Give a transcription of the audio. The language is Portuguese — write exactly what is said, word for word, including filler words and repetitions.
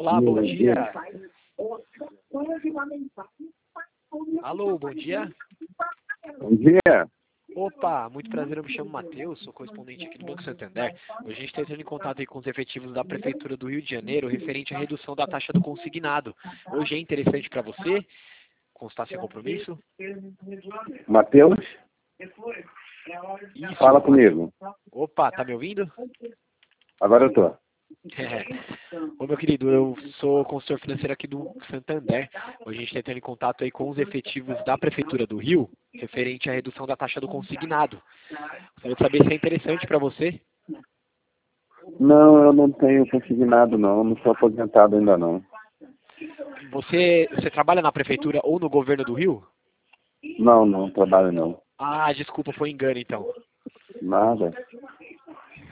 Olá, bom dia. Alô, bom dia. Bom dia. Opa, muito prazer, eu me chamo Matheus, sou correspondente aqui do Banco Santander. Hoje a gente está entrando em contato aí com os efetivos da Prefeitura do Rio de Janeiro, referente à redução da taxa do consignado. Hoje é interessante para você constar sem compromisso? Matheus, Isso. fala comigo. Opa, tá me ouvindo? Agora eu tô. É. Ô, meu querido, eu sou consultor financeiro aqui do Santander. Hoje a gente está entrando em contato aí com os efetivos da Prefeitura do Rio, referente à redução da taxa do consignado. Gostaria de saber se é interessante para você. Não, eu não tenho consignado não, não sou aposentado ainda não. Você, você trabalha na Prefeitura ou no governo do Rio? Não, não trabalho não. Ah, desculpa, foi engano então. Nada.